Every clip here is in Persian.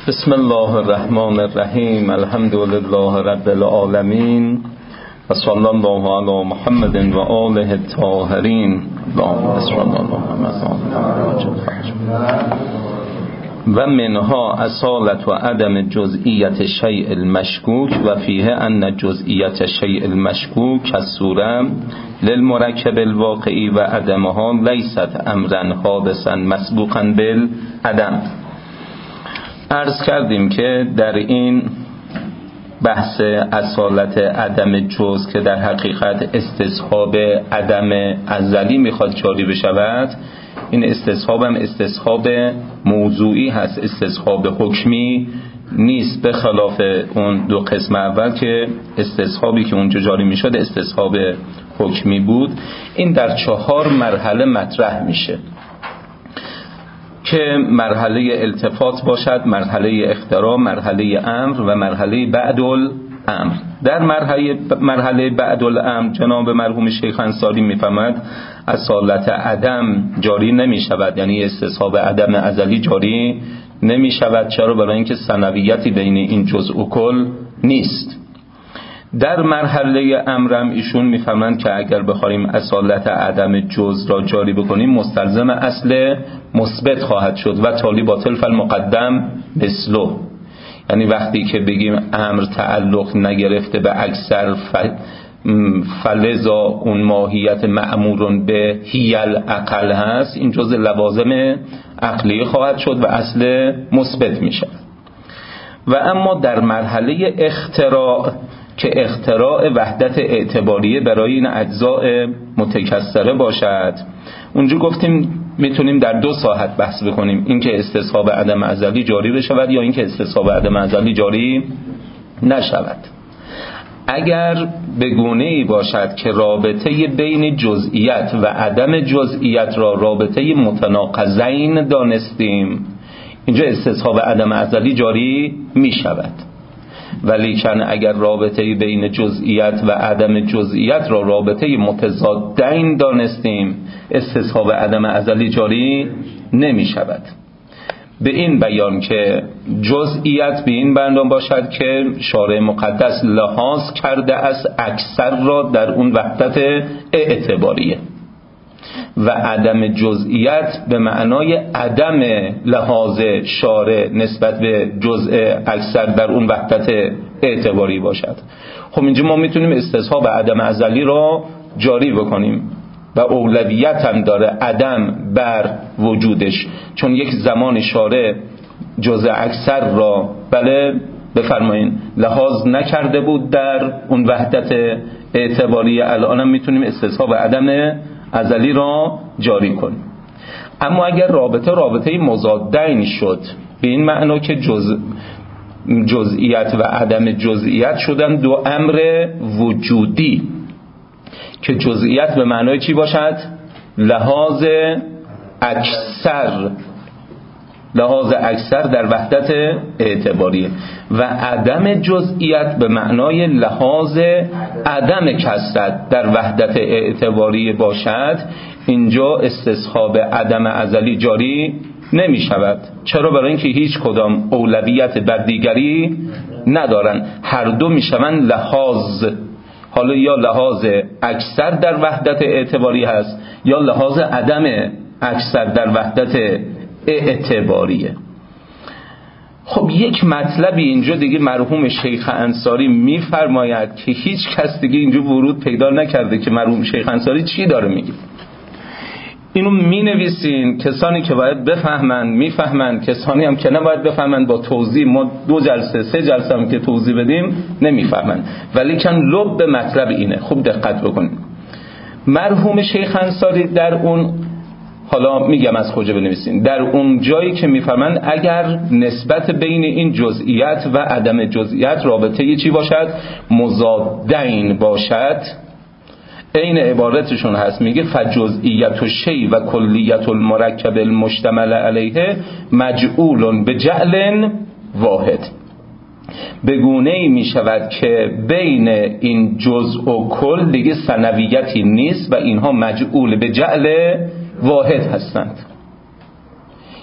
بسم الله الرحمن الرحیم. الحمد لله رب العالمین و صلی الله علی محمد و آله الطاهرین. اللهم صل علی محمد و منها اصالت و عدم جزئیت شیء المشکوک و فیه ان جزئیت شیء المشکوک کالصوره للمرکب الواقعی و عدمها لیست امرا حادثا مسبوقا بالعدم. عرض کردیم که در این بحث اصالت عدم جز که در حقیقت استصحاب عدم ازلی میخواد جاری بشود، این استصحاب هم استصحاب موضوعی هست، استصحاب حکمی نیست، به خلاف اون دو قسم اول که استصحابی که اونجا جاری میشد استصحاب حکمی بود. این در 4 مرحله مطرح میشه که مرحله التفات باشد، مرحله اختراع، مرحله امر و مرحله بعد الامر. در مرحله بعد الامر جناب مرحوم شیخ انصاری میفهمد اصالت عدم جاری نمی شود، یعنی استصحاب عدم ازلی جاری نمی شود. چرا؟ برای اینکه ثنویتی بین این جزء و کل نیست. در مرحله امرم ایشون میفهمند که اگر بخوایم اصالت عدم جز را جاری بکنیم مستلزم اصل مثبت خواهد شد و تالی باطل فالمقدم مثله، یعنی وقتی که بگیم امر تعلق نگرفته به اکثر فلذا اون ماهیت مأمورون به هیل عقل هست، این جز لوازم عقلی خواهد شد و اصل مثبت میشه. و اما در مرحله اختراع که اختراع وحدت اعتباریه برای این اجزاء متکثره باشد، اونجا گفتیم میتونیم در 2 ساحت بحث بکنیم، اینکه استصحاب عدم ازلی جاری بشود یا اینکه استصحاب عدم ازلی جاری نشود. اگر به گونه‌ای باشد که رابطه بین جزئیت و عدم جزئیت را رابطه متناقضین دانستیم، اینجا استصحاب عدم ازلی جاری می شود. ولیکن اگر رابطه بین جزئیت و عدم جزئیت را رابطه متضادین دانستیم، استصحاب عدم ازلی جاری نمی شود. به این بیان که جزئیت به این بیان باشد که شارع مقدس لحاظ کرده است اکثر را در اون وحدت اعتباریه، و عدم جزئیت به معنای عدم لحاظ شارع نسبت به جزء اکثر در اون وحدت اعتباری باشد. خب اینجا ما میتونیم استصحاب عدم ازلی را جاری بکنیم و اولویت هم داره عدم بر وجودش، چون یک زمان شارع جزء اکثر را بفرمایین لحاظ نکرده بود در اون وحدت اعتباری، الان هم میتونیم استصحاب عدم ازلی را جاری کنیم. اما اگر رابطه مضادین شد، به این معنا که جزئیت و عدم جزئیت شدن 2 امر وجودی، که جزئیت به معنای چی باشد؟ لحاظ اکثر در وحدت اعتباریه، و عدم جزئیت به معنای لحاظ عدم کثرت در وحدت اعتباری باشد. اینجا استصحاب عدم ازلی جاری نمی شود. چرا؟ برای اینکه هیچ کدام اولویت بر دیگری ندارن، هر دو می شوند لحاظ، حالا یا لحاظ اکثر در وحدت اعتباری هست یا لحاظ عدم اکثر در وحدت اعتباریه. خب یک مطلبی اینجا دیگه مرحوم شیخ انصاری میفرماید که هیچ کس دیگه اینجا ورود پیدا نکرده که مرحوم شیخ انصاری چی داره میگه. اینو مینویسین، کسانی که باید بفهمن میفهمن، کسانی هم که نباید بفهمن با توضیح ما 2 جلسه 3 جلسه هم که توضیح بدیم نمیفهمن، ولیکن لب مطلب اینه. خوب دقت بکنید. مرحوم شیخ انصاری در اون، حالا میگم از کجا بنویسین، در اون جایی که میفرمند اگر نسبت بین این جزئیت و عدم جزئیت رابطه چی باشد؟ مضادین باشد، این عبارتشون هست، میگه فجزئیت الشیء و کلیت المرکب المشتمل علیه مجعول بجعل واحد. به گونه‌ای می شود که بین این جزء و کل دیگه ثنویتی نیست و اینها مجعول به جعل واحد هستند.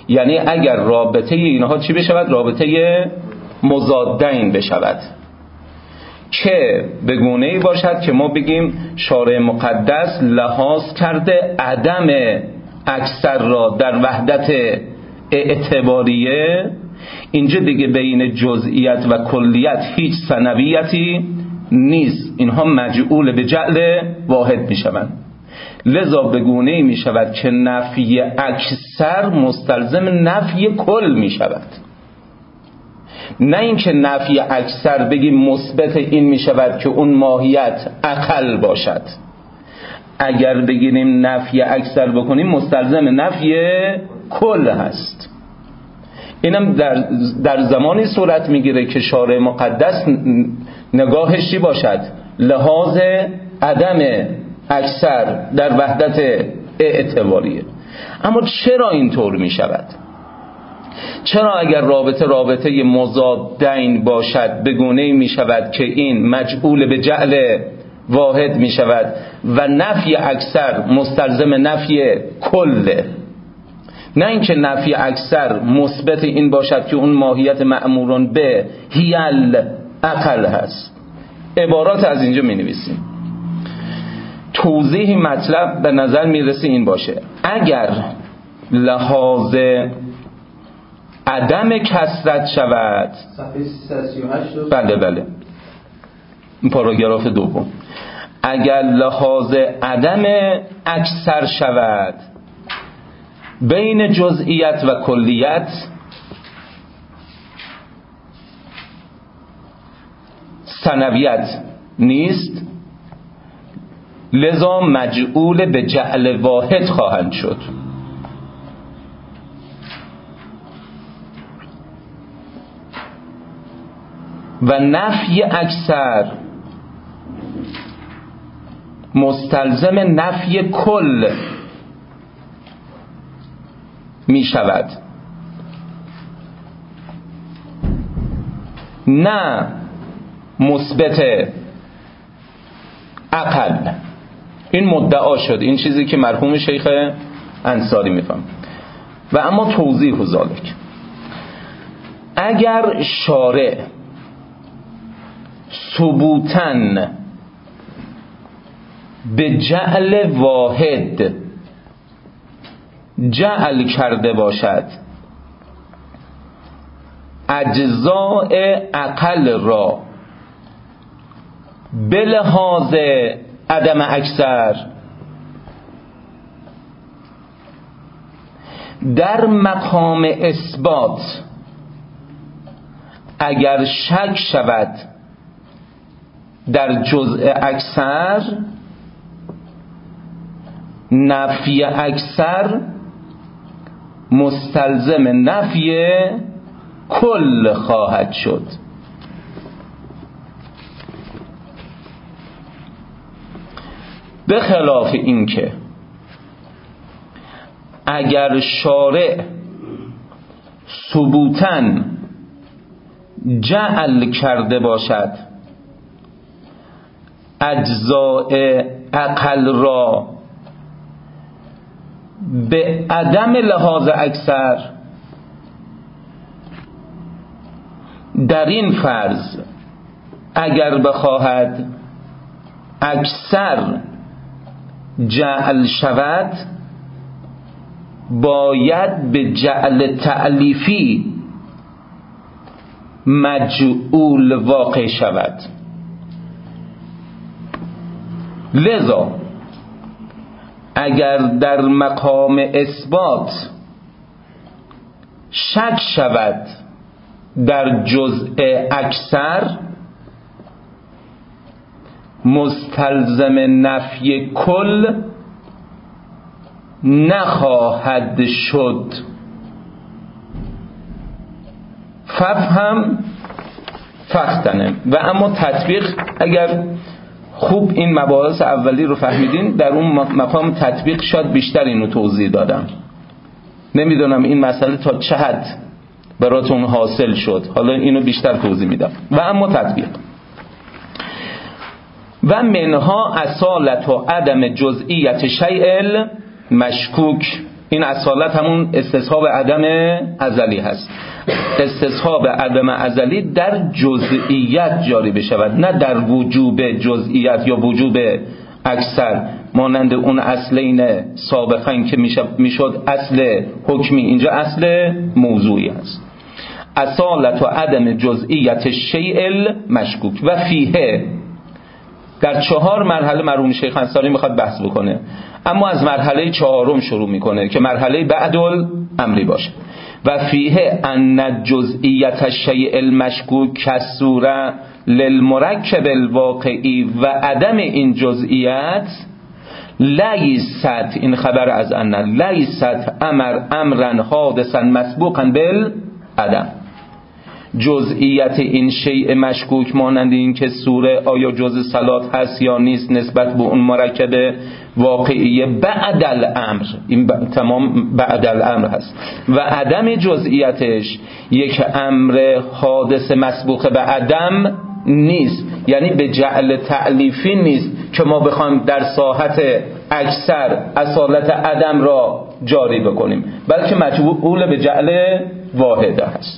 یعنی اگر رابطه اینها چی بشود؟ رابطه مضادین بشود که به گونه‌ای باشد که ما بگیم شارع مقدس لحاظ کرده عدم اکثر را در وحدت اعتباریه. اینجا دیگه بین جزئیت و کلیت هیچ ثنویتی نیست، اینها مجعول به جعل واحد می شوند. لذا به گونه‌ای می شود که نفی اکثر مستلزم نفی کل می شود، نه اینکه نفی اکثر بگیم مثبت این می شود که اون ماهیت اقل باشد. اگر بگیریم نفی اکثر بکنیم مستلزم نفی کل هست. اینم در زمانی صورت میگیره که شارع مقدس نگاهش چی باشد؟ لحاظ عدم اکثر در وحدت اعتباریه. اما چرا اینطور می شود؟ چرا اگر رابطه مضادین باشد به گونه‌ای می شود که این مجعول به جعل واحد می شود و نفی اکثر مستلزم نفی کله، نه اینکه نفی اکثر مثبت این باشد که اون ماهیت مأمورون به هیل اقل هست. عبارات از اینجا می نویسیم. توضیح مطلب به نظر می رسه این باشه: اگر لحاظ عدم کثرت شود، صفحه 338 بله این پاراگراف دوم، اگر لحاظ عدم اکثر شود بین جزئیت و کلیت، ثنویت نیست، لذا مجعول به جعل واحد خواهند شد. و نفی اکثر مستلزم نفی کل می شود، نه مثبت اقل. این مدعا شد، این چیزی که مرحوم شیخ انصاری میفهم. و اما توضیح ذالک: اگر شارع ثبوتاً به جعل واحد جعل کرده باشد اجزاء اقل را به لحاظ عدم اکثر، در مقام اثبات اگر شک شود در جزء اکثر، نفی اکثر مستلزم نفی کل خواهد شد. به خلاف این که اگر شارع ثبوتاً جعل کرده باشد اجزاء اقل را به عدم لحاظ اکثر، در این فرض اگر بخواهد اکثر جعل شود باید به جعل تألیفی مجعول واقع شود. لذا اگر در مقام اثبات شک شود در جزء اکثر، مستلزم نفی کل نخواهد شد. فهم فختنه. و اما تطبیق، اگر خوب این مباحث اولی رو فهمیدین، در اون مقام تطبیق شاید بیشتر اینو توضیح دادم. نمیدونم این مسئله تا چه حد براتون حاصل شد، حالا اینو بیشتر توضیح میدم. و اما تطبیق: و منها اصالت و عدم جزئیت شیء مشکوک این اصالت همون استصحاب عدم ازلی هست. استصحاب عدم ازلی در جزئیات جاری بشود، نه در وجوب جزئیات یا وجوب اکثر، مانند اون اصلین سابقا که میشد اصل حکمی، اینجا اصل موضوعی است. اصالت و عدم جزئیت الشیء المشکوک و فیه. در 4 مرحله مرحوم شیخ انصاری میخواد بحث بکنه، اما از مرحله 4 شروع میکنه که مرحله بعد الامری باشه. و فیه ان جزئیت الشیء المشکوک کالصوره للمرکب الواقعی و عدم این جزئیات لیست، این خبر از ان لیست امرا حادثا مسبوقا بالعدم. جزئیت این شیء مشکوک مانند این که سوره آیا جزء صلات هست یا نیست نسبت به اون مرکب واقعی بعد الامر، این تمام بعد الامر هست. و عدم جزئیتش یک امر حادث مسبوق به عدم نیست، یعنی به جعل تعلیفی نیست که ما بخوایم در ساحت اکثر اصالت عدم را جاری بکنیم، بلکه مجبول به جعل واحده هست.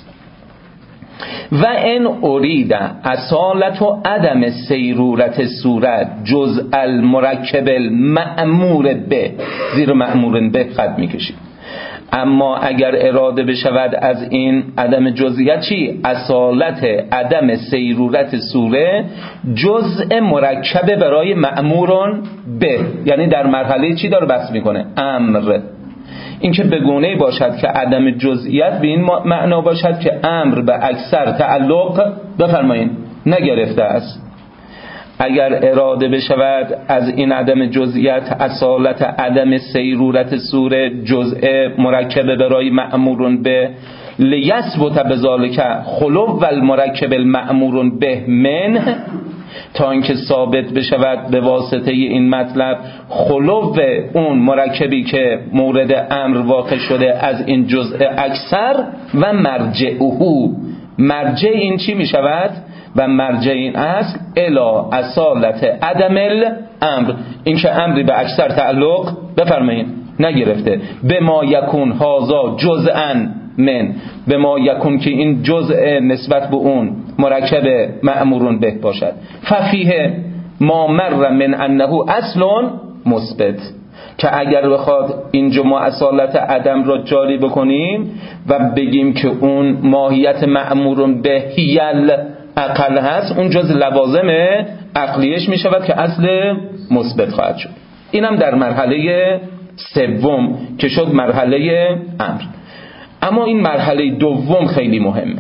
و ان ارید اصالت و عدم سیرورت صورت جز المرکب المأمور به، زیر مأمور به خط میکشید. اما اگر اراده بشود از این عدم جزئیت چی؟ اصالت عدم سیرورت سوره جزء مرکب برای مأمور به، یعنی در مرحله چی داره بحث میکنه؟ امر. این که بگونه باشد که عدم جزئیت به این معنا باشد که امر به اکثر تعلق بفرمایید نگرفته است. اگر اراده بشود از این عدم جزئیت اصالت عدم سیرورت سوره جزء مرکب برای مأمور به لیثبت بذالک خلو و المرکب المأمور به منه، تا اینکه ثابت بشود به واسطه این مطلب خلو اون مرکبی که مورد امر واقع شده از این جزء اکثر و مرجعه، مرجع این چی می شود؟ و مرجع این اصل الا اصالت عدم الامر، این که امری به اکثر تعلق بفرمایید نگرفته، به ما یکون هازا جزءا من، به ما یکون که این جزء نسبت به اون مرکب مأمورون به باشد. ففیه ما مر من انه اصل مثبت، که اگر بخواد اینجا ما اصالت عدم را جاری بکنیم و بگیم که اون ماهیت مأمورون به هیل عقل هست، اون جز لوازم عقلیش می شود که اصل مثبت خواهد شد. اینم در مرحله 3 که شد مرحله امر. اما این مرحله 2 خیلی مهمه.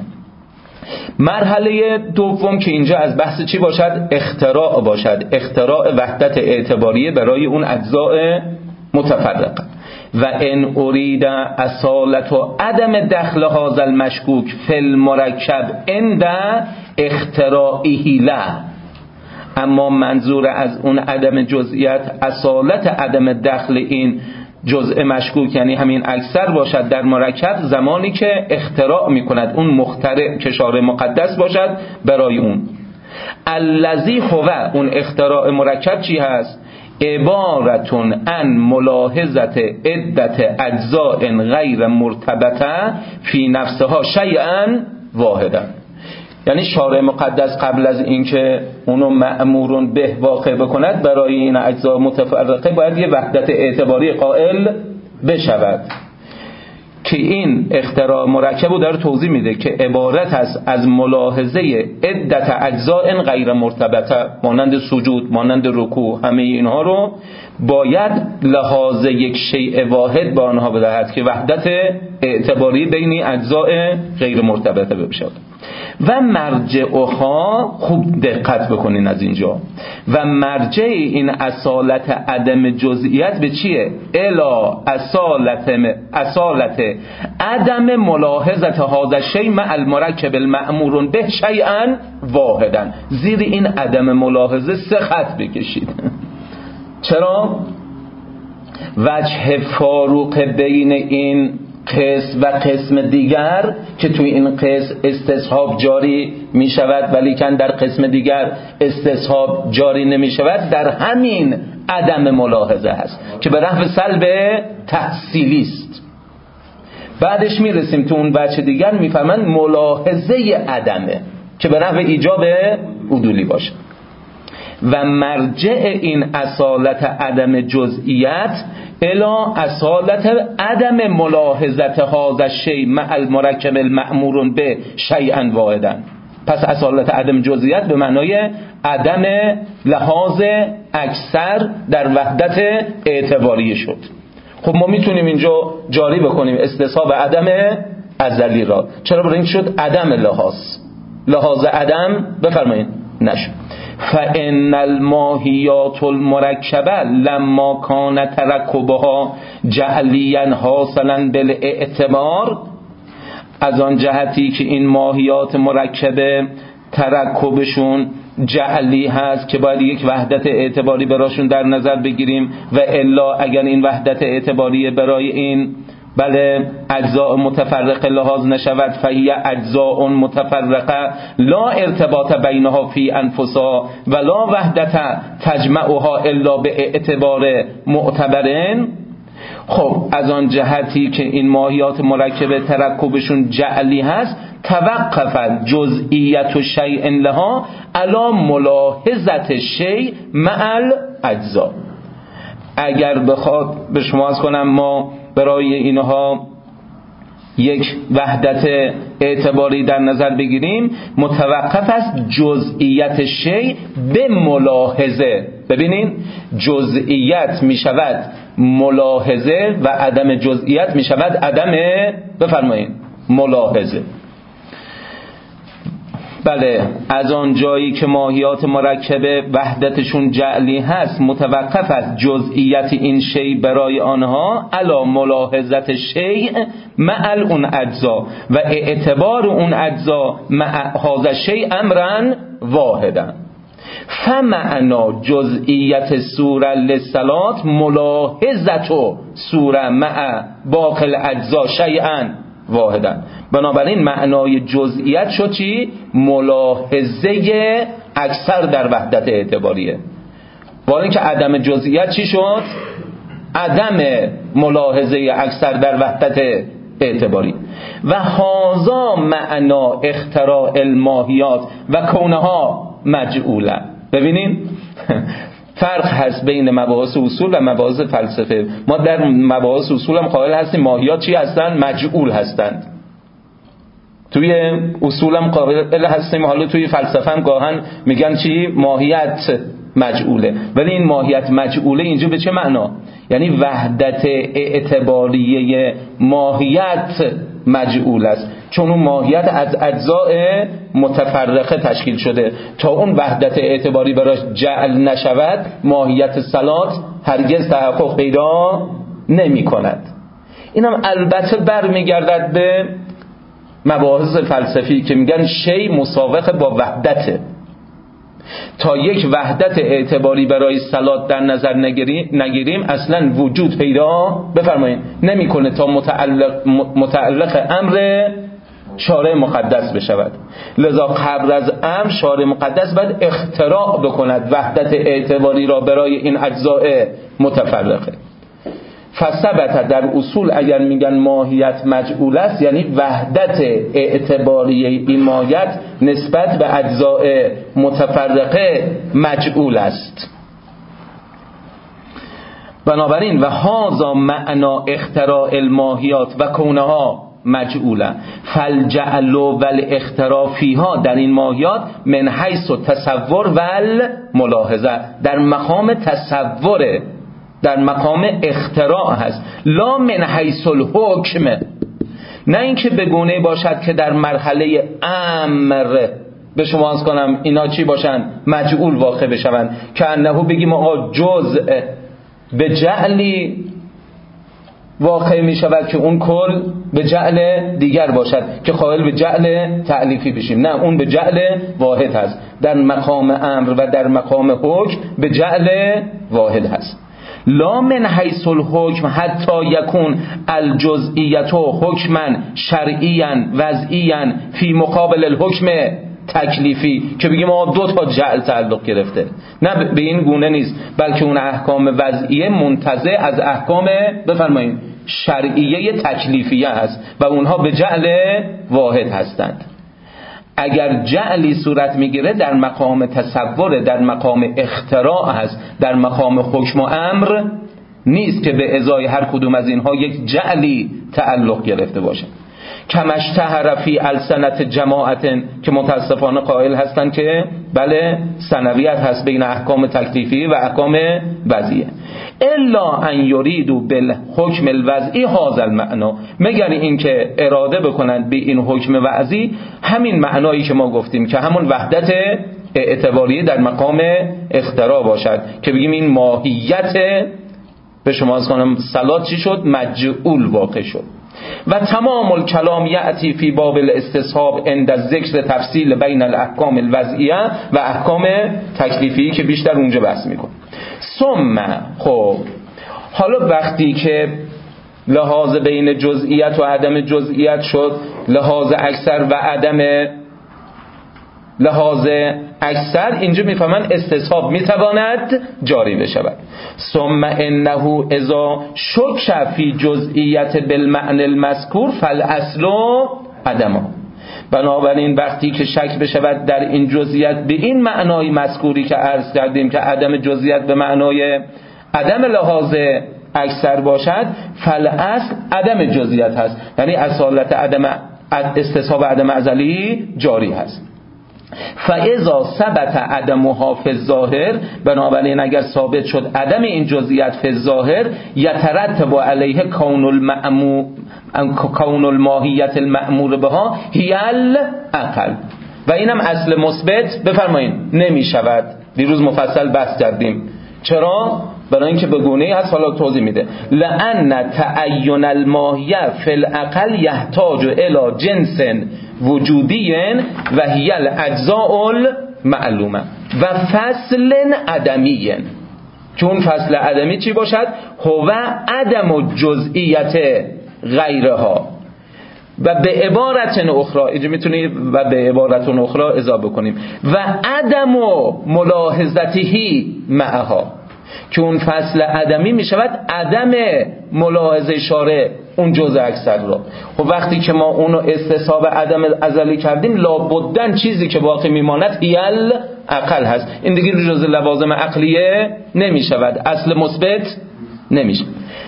مرحله 2 که اینجا از بحث چی باشد؟ اختراع باشد، اختراع وحدت اعتباریه برای اون اجزاء متفرقه. و ان ارید اصالت و عدم دخل هذا المشکوک فی المرکب عند اختراعه له، اما منظور از اون عدم جزئیت اصالت عدم دخل این جزء مشکوک یعنی همین اکثر باشد در مرکب زمانی که اختراع میکند اون مخترع که شارع مقدس باشد برای اون. الذی هو اون اختراع مرکب چی هست؟ عبارتون عن ملاحظت عدت اجزاء غیر مرتبطه فی نفسها شیئا واحدا، یعنی شارع مقدس قبل از اینکه اونو مأمورون به واقع بکند برای این اجزا متفرقه باید یه وحدت اعتباری قائل بشود که این اختراع مرکب رو داره توضیح میده که عبارت است از ملاحظه عدت اجزاء غیر مرتبطه، مانند سجود، مانند رکوع، همه اینها رو باید لحاظ یک شیء واحد با آنها بدهد که وحدت اعتباری بین اجزاء غیر مرتبطه بشود. و مرجعها، خوب دقت بکنین از اینجا، و مرجع این اصالت عدم جزئیت به چیه؟ الا اصالت عدم ملاحظت هذا الشیء مع المرکب المأمور به شیئا واحدا. زیر این عدم ملاحظه 3 خط بکشید. چرا؟ وجه فاروق بین این قسم و قسم دیگر که توی این قسم استصحاب جاری می شود ولیکن در قسم دیگر استصحاب جاری نمی شود، در همین عدم ملاحظه هست که به نحو سلب تحصیلی است. بعدش میرسیم تو اون بچه دیگر میفهمن ملاحظه عدمه که به نحو ایجاب عدولی باشه. و مرجع این اصالت عدم جزئیت الی اصالت عدم ملاحظت هذا الشیء مع المرکب المأمور به شیئا واحدا. پس اصالت عدم جزئیت به معنای عدم لحاظ اکثر در وحدت اعتباری شد. خب ما میتونیم اینجا جاری بکنیم استصحاب عدم ازلی را. چرا؟ برای این شد عدم لحاظ عدم بفرمایید نشد. فإن الماهیات المرکبه لما کان ترکبها جعلیا حاصلا بالاعتبار، از آن جهتی که این ماهیات مرکبه ترکبشون جعلی هست که باید یک وحدت اعتباری براشون در نظر بگیریم، و الا اگر این وحدت اعتباری برای این اجزاء متفرقه لحاظ نشود، فهی اجزاء متفرقه لا ارتباط بینها فی انفسها ولا وحدت تجمعها الا به اعتبار معتبرین. خب از آن جهتی که این ماهیات مرکبه ترکبشون جعلی هست، توقفت جزئیت شیء لها علی ملاحظت شیء مع الاجزاء. اگر بخواد به شما از کنم ما برای اینها یک وحدت اعتباری در نظر بگیریم، متوقف است جزئیت شیء به ملاحظه. ببینین جزئیت می شود ملاحظه و عدم جزئیت می شود عدم بفرمایید ملاحظه. از آن جایی که ماهیات مرکبه وحدتشون جعلی هست، متوقف است جزئیت این شیء برای آنها علی ملاحظت شیء مع اون اجزا و اعتبار اون اجزا مع هذا الشیء امرا واحدا. فمعنا جزئیت سوره للصلات ملاحظت سوره مع باقی الاجزا شیئا واحدا. بنابراین معنای جزئیت شد چی؟ ملاحظه اکثر در وحدت اعتباریه. ولی اینکه عدم جزئیت چی شد؟ عدم ملاحظه اکثر در وحدت اعتباری. و هذا معنا اختراع الماهیات و کونها مجعوله. ببینین فرق هست بین مباحث اصول و مباحث فلسفه. ما در مباحث اصول هم قائل هستیم ماهیات چی هستند؟ مجعول هستند. توی اصول هم قائل هستیم، حالا توی فلسفه هم گاهن میگن چی؟ ماهیت مجعوله. ولی این ماهیت مجعوله اینجا به چه معنا؟ یعنی وحدت اعتباریه ماهیت مجعول است، چون اون ماهیت از اجزاء متفرقه تشکیل شده. تا اون وحدت اعتباری براش جعل نشود، ماهیت صلات هرگز تحقق پیدا نمی کند. اینم البته برمیگردد به مباحث فلسفی که میگن شی مساوق با وحدته. تا یک وحدت اعتباری برای صلات در نظر نگیریم اصلا وجود پیدا بفرمایید نمیکنه تا متعلق امر شارع مقدس بشود. لذا قبل از امر شارع مقدس باید اختراع بکند وحدت اعتباری را برای این اجزاء متفرقه. فثبت در اصول اگر میگن ماهیت مجعول است، یعنی وحدت اعتباری این ماهیت نسبت به اجزاء متفرقه مجعول است. بنابراین و هذا معنا اختراع الماهیات و کونها مجعوله. فالجعل والاختراع فیها در این ماهیات من حیث تصور و الملاحظه در مقام تصوره، در مقام اختراع هست. لا من حیث الحکم، نه اینکه به گونه باشد که در مرحله امر به شما از کنم اینا چی باشن؟ مجعول واقع بشوند. که انهو بگیم آقا جزء به جعلی واقع می شود که اون کل به جعل دیگر باشد که قائل به جعل تألیفی بشیم. نه، اون به جعل واحد هست. در مقام امر و در مقام حکم به جعل واحد هست. لا من حیث الحکم حتی یکون الجزئیت حکما شرعیا وضعیا فی مقابل الحکم تکلیفی که بگیم ما 2 تا جعل تعلق گرفته، نه به این گونه نیست، بلکه اون احکام وضعیه منتزع از احکام بفرمایید شرعیه تکلیفیه هست و اونها به جعل واحد هستند. اگر جعلی صورت میگیره در مقام تصور، در مقام اختراع هست، در مقام حکم و امر نیست که به ازای هر کدوم از اینها یک جعلی تعلق گرفته باشه. کمشتهر فی السنت جماعت که متاسفانه قائل هستند که بله سنویت هست بین احکام تکلیفی و احکام وضعیه. الا ان یریدوا بالحکم الوضعی هذا المعنى، مگر این که اراده بکنند به این حکم وضعی همین معنایی که ما گفتیم که همون وحدت اعتباریه در مقام اختراع باشد، که بگیم این ماهیت به شما از کنم صلات چی شد؟ مجعول واقع شد. و تمام الکلام یأتی فی باب الاستصحاب عند ذکر تفصیل بین الاحکام الوضعیه و احکام تکلیفی که بیشتر اونجا بحث میکن. ثم خب حالا وقتی که لحاظ بین جزئیت و عدم جزئیت شد، لحاظ اکثر و عدم لحاظ اکثر، اینجا میفهمن استصحاب میتواند جاری بشود. ثم انه اذا شک فی جزئیت بالمعنى المذکور فالاصل عدمه، بنابراین وقتی که شک بشود در این جزئیت به این معنای مذکوری که عرض کردیم که عدم جزئیت به معنای عدم لحاظ اکثر باشد، فالاصل عدم جزئیت هست، یعنی اصالت عدم استصحاب عدم ازلی جاری هست. فاذا ثبت عدمها فی الظاهر، بنابراین اگر ثابت شد عدم این جزئیات فی الظاهر، یترتب علیه کون الماهیت المأمور بها هی العقل، و اینم اصل مثبت بفرمایید نمی شود. دیروز مفصل بحث کردیم چرا؟ برای اینکه به گونه‌ای هست، حالا توضیح میده. لأن تعین الماهیه فی العقل یحتاج الی جنس وجودی و هی الاجزاء المعلومه و فصل عدمی، چون فصل عدمی چی باشد؟ هو عدم جزئیت غیرها. و به عبارت اخرى اینجا میتونی و به عبارت اخرى اضافه کنیم و عدم ملاحظته معها، که اون فصل عدمی میشود عدم ملاحظه شارع اون جزء اکثر را. خب وقتی که ما اونو استصحاب عدم ازلی کردیم، لابدن چیزی که باقی میماند هیل عقل هست، این دیگه جزء لوازم عقلیه نمیشود، اصل مثبت نمیشه.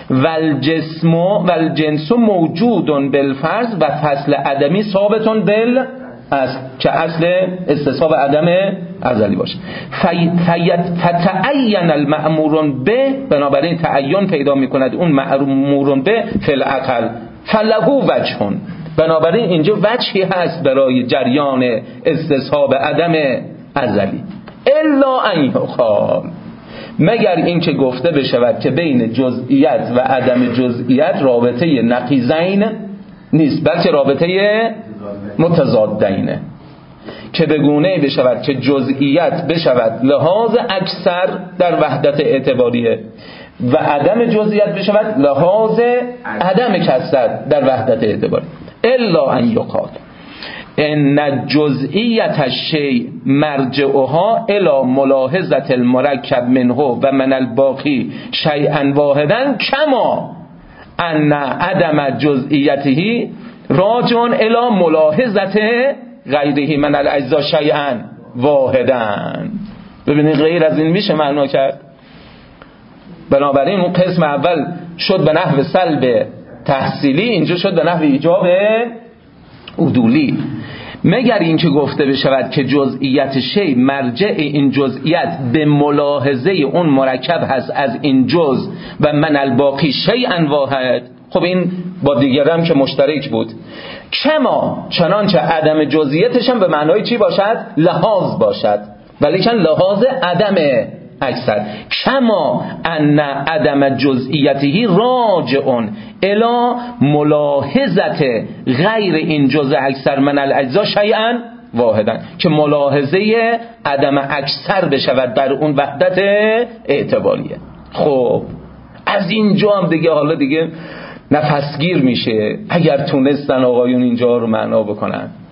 والجنس موجود بالفرض و فصل عدمی ثابت بالاصل، که اصل استصحاب عدم ازلی باشه. فتعین المأمور به، بنابراین تعین پیدا میکند اون مأمور به فی العقل فله وجه، بنابراین اینجا وجهی هست برای جریان استصحاب عدم ازلی. الا ان یقال، مگر این که گفته بشود که بین جزئیت و عدم جزئیت رابطه نقیضین نیست، بلکه رابطه متضادینه، که به گونه‌ای بشود که جزئیت بشود لحاظ اکثر در وحدت اعتباریه و عدم جزئیت بشود لحاظ عدم کثرت در وحدت اعتباری. الا ان یقال ان جزئیت الشیء مرجعها الی ملاحظه المرکب منه و من الباقی شیئا واحدا کما ان عدم جزئیته راجع الی ملاحظه غیره من الاجزاء شیئا واحدا. ببینید غیر از این میشه معنا کرد. بنابراین اون قسم اول شد به نحو سلب تحصیلی، اینجا شد به نحو ایجاب عدولی. مگر این که گفته بشود که جزئیت شی مرجع این جزئیت به ملاحظه اون مرکب هست از این جز و من الباقی شیئا واحد، خب این با دیگرم که مشترک بود. کما چنانچه عدم جزئیتش هم به معنای چی باشد؟ لحاظ باشد، ولیکن لحاظ عدم اکثر. کما ان عدم جزئیته راجع الی ملاحظه غیر این جزء اکثر من الاجزاء شیئا واحدا، که ملاحظه عدم اکثر بشود در اون وحدت اعتباریه. خب از اینجا هم دیگه حالا دیگه نفسگیر میشه اگر تونستن آقایون اینجا رو معنا بکنن.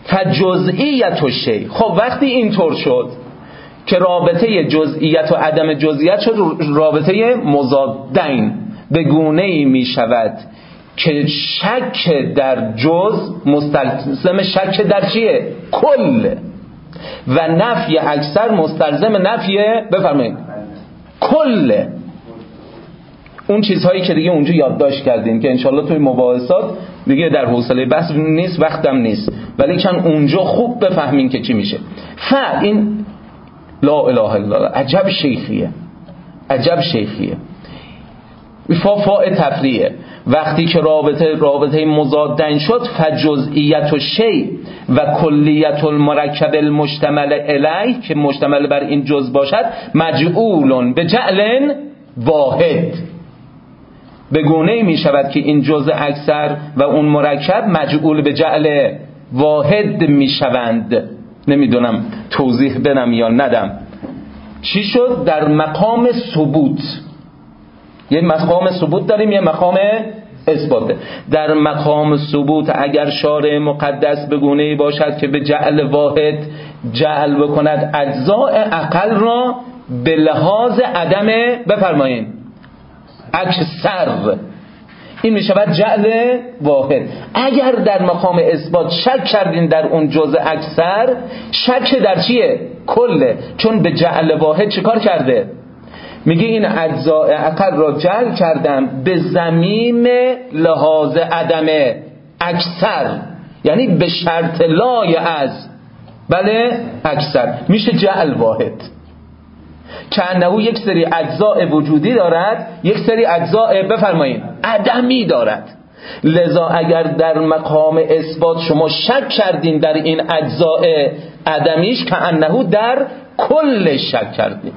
فجزئیت الشیء. خب وقتی اینطور شد که رابطه جزئیت و عدم جزئیت شد رابطه مضادین، به گونه‌ای می شود که شک در جز مستلزم شک در چیه؟ کل، و نفی اکثر مستلزم نفی بفرمایید کل. اون چیزهایی که دیگه اونجا یادداشت کردیم که انشالله توی مباحثات دیگه در حوصله بحث نیست، وقتم نیست، ولی چون اونجا خوب بفهمین که چی میشه. این لا اله الا الله، عجب شیخیه، عجب شیخیه. فاء تفریعه. وقتی که رابطه مضادین شد، فجزئیت الشیء و کلیت المرکب المشتمل علیه، که مشتمل بر این جز باشد، مجعول به جعل واحد، به گونه‌ای می شود که این جز اکثر و اون مرکب مجعول به جعل واحد می شوند. نمیدونم توضیح بدم یا ندم. چی شد؟ در مقام ثبوت، یه مقام ثبوت داریم، یه مقام اثبات. در مقام ثبوت اگر شارع مقدس به گونه‌ای باشد که به جعل واحد جعل بکند اجزاء اقل را به لحاظ عدم بفرمایین اکثر، این می شود جعل واحد. اگر در مقام اثبات شک کردین در اون جزء اکثر، شک در چیه؟ کله، چون به جعل واحد چیکار کرده؟ میگه این اجزاء اقل را جعل کردم به ضمیم لحاظ عدم اکثر، یعنی به شرط لای از بله اکثر، میشه جعل واحد. که انه یک سری اجزاء وجودی دارد، یک سری اجزاء بفرمایید عدمی دارد. لذا اگر در مقام اثبات شما شک کردین در این اجزاء عدمیش، که انه در کل شک کردین.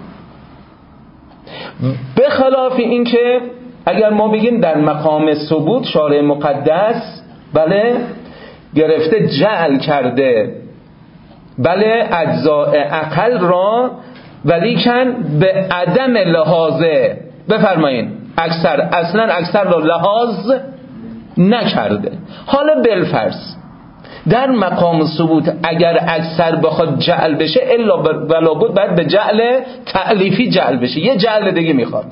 به خلاف این که اگر ما بگیم در مقام ثبوت شارع مقدس بله گرفته جعل کرده بله اجزاء اقل را، ولیکن به عدم لحاظ بفرمایین اکثر، اصلا اکثر را لحاظ نکرده. حالا بالفرض در مقام ثبوت اگر اکثر بخواد جعل بشه، الا ولا بد باید به جعل تألیفی جعل بشه، یه جعل دیگه میخواد.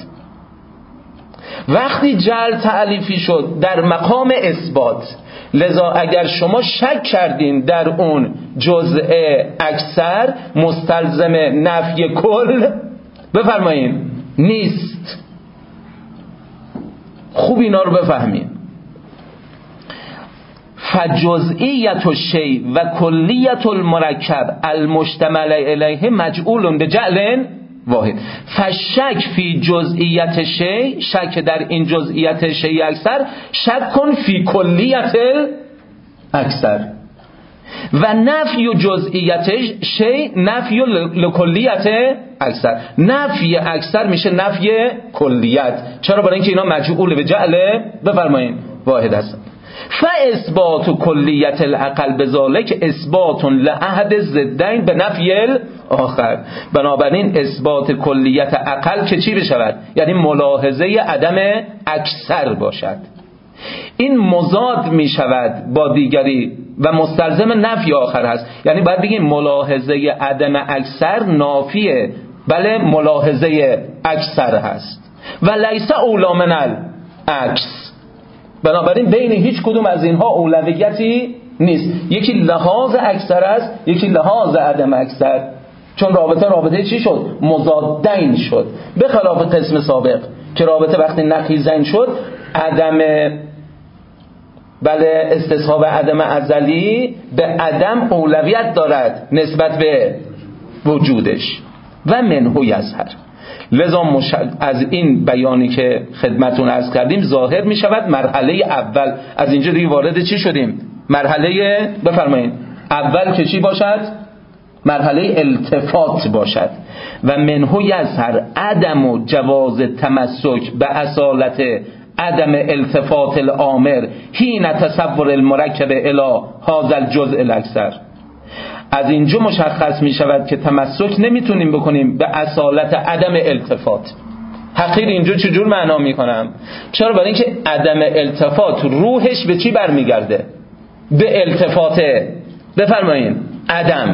وقتی جعل تألیفی شد در مقام اثبات، لذا اگر شما شک کردین در اون جزء اکثر، مستلزم نفی کل بفرمایین نیست. خوب اینا رو بفهمین. فجزئیت الشیء و کلیت المرکب المشتمل علیه مجعول به جعل واحد. فشک فی جزئیت شیء، شک در این جزئیت شیء اکثر، شک کن فی کلیت اکثر. و نفی جزئیت شیء نفی لکلیت اکثر. نفی اکثر میشه نفی کلیت. چرا؟ برای اینکه اینا مجعول به جعل بفرمایید واحد هستن. فاثبات کلیت العقل بذالک اثبات لاحد ضدین به نفی الاخر. بنابراین اثبات کلیت عقل که چی بشود؟ یعنی ملاحظه عدم اکثر باشد. این مضاد می شود با دیگری و مستلزم نفی آخر هست. یعنی باید بگیم ملاحظه عدم اکثر نافیه بله ملاحظه اکثر هست و لیس اولی من العکس. بنابراین بین هیچ کدوم از اینها اولویتی نیست. یکی لحاظ اکثر است، یکی لحاظ عدم اکثر، چون رابطه چی شد؟ مضادین شد. به خلاف قسم سابق که رابطه وقتی نقیضین شد عدم بله استصحاب عدم ازلی به عدم اولویت دارد نسبت به وجودش. و منهو یظهر. لذا از این بیانی که خدمتون عرض کردیم ظاهر می شود مرحله اول. از اینجا دیگه وارد چی شدیم؟ مرحله بفرمایید اول که چی باشد؟ مرحله التفات باشد. و منهو یظهر عدم و جواز تمسک به اصالت عدم التفات الامر حین تصور المرکب الی هذا الجزء الاکثر. از اینجا مشخص می شود که تمسک نمیتونیم بکنیم به اصالت عدم التفات. حقیر اینجا چجور معنا میکنم؟ چرا؟ برای اینکه عدم التفات روحش به چی برمیگرده؟ به التفات بفرمایید عدم.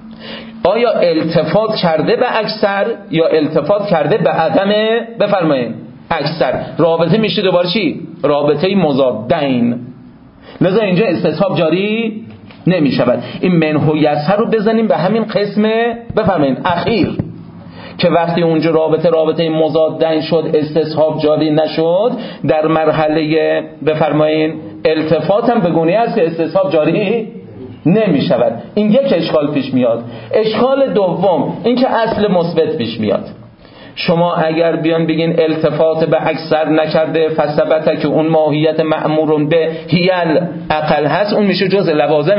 آیا التفات کرده به اکثر یا التفات کرده به عدم؟ بفرمایید اکثر. رابطه میشه دوباره چی؟ رابطه مضادین. لذا اینجا استصحاب جاری نمی شود. این منه یسر رو بزنیم به همین قسم بفرمایید اخیر که وقتی اونجا رابطه مضادین شد استصحاب جاری نشد، در مرحله بفرمایید التفات هم به گونه‌ای است که استصحاب جاری نمی شود. این یک اشکال پیش میاد. اشکال دوم این که اصل مثبت پیش میاد. شما اگر بیان بگین التفات به اکثر نکرده فثبت که اون ماهیت مأمورون به هیل عقل هست، اون میشه جز لوازم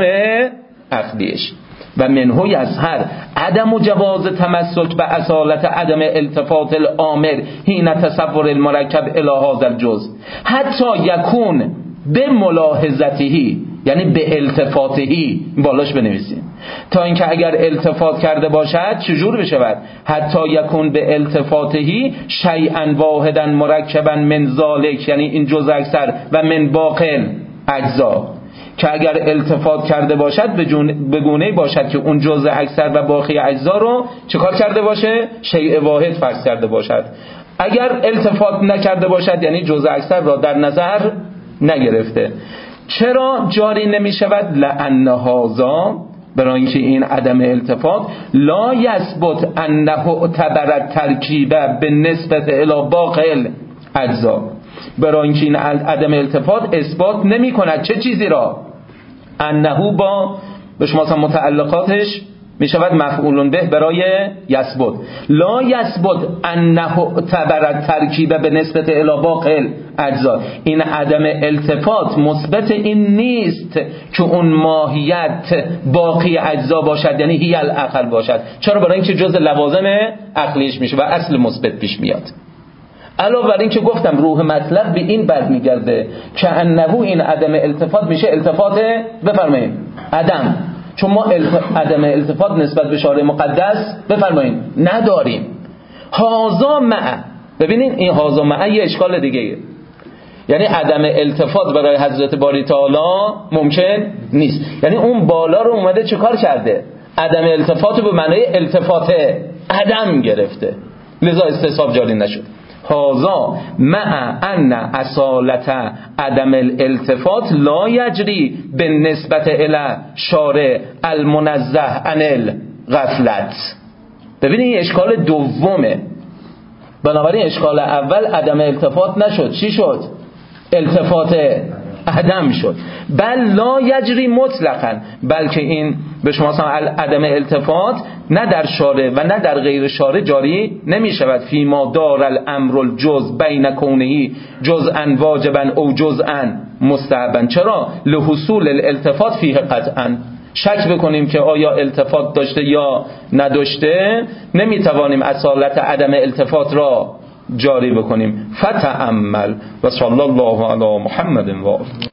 عقلیش. و منه یظهر عدم جواز تمسک به اصالت عدم التفات الامر حین تصور المرکب الی هذا الجزء حتی یکون به ملاحظته، یعنی به التفاتهی بالاش بنویسیم، تا اینکه اگر التفات کرده باشد چجور بشود؟ حتی یکون به التفاتهی شیئا واحدا مرکبا من ذالک، یعنی این جزء اکثر و من باقی اجزا، که اگر التفات کرده باشد به گونه‌ای باشد که اون جزء اکثر و باقی اجزا رو چیکار کرده باشه؟ شیء واحد فرض کرده باشد. اگر التفات نکرده باشد یعنی جزء اکثر را در نظر نگرفته. چرا جاری نمی شود؟ لأن هذا، برای اینکه این عدم التفات لا یثبت انه اعتبر ترکیب به نسبت الی باقی اجزا، برای اینکه این عدم التفات اثبات نمی کند چه چیزی را؟ انه با به شما متعلقاتش می شود مفعول به برای یثبت. لا یثبت انه اعتبر ترکیب به نسبت الی باقی اجزا. این عدم التفات مثبت این نیست که اون ماهیت باقی اجزا باشد، یعنی هی العقل باشد. چرا؟ برای اینکه جز لوازم عقلیش میشه و اصل مثبت پیش میاد. علاوه بر این که گفتم روح مطلب به این برمیگرده که انه این عدم التفات میشه التفات بفرمایید عدم، چون ما عدم التفات نسبت به شارع مقدس بفرمایید نداریم. هازا مع، ببینید این هازا مع یه اشکال دیگه، یعنی عدم التفات برای حضرت باری تعالی ممکن نیست. یعنی اون بالا رو اومده چه کار کرده؟ عدم التفات به معنای التفات عدم گرفته، لذا استصحاب جاری نشد. هازا مع ان اصالت عدم الالتفات لا یجری به نسبت الی شارع المنزه عن الغفلت. ببینید این اشکال دومه. بنابراین اشکال اول عدم التفات نشد، چی شد؟ التفات عدم شد. بل لا یجری مطلقاً، بلکه این به شما عدم التفات نه در شارع و نه در غیر شارع جاری نمی شود. فیما دار الامر الجز بین کونه جزءا واجبا او جزءا مستحبا. چرا؟ لحصول الالتفات فیه قطعا. شک بکنیم که آیا التفات داشته یا نداشته، نمیتوانیم اصالت عدم التفات را جاری بکنیم. فتأمل و صلی الله علی محمد و آله.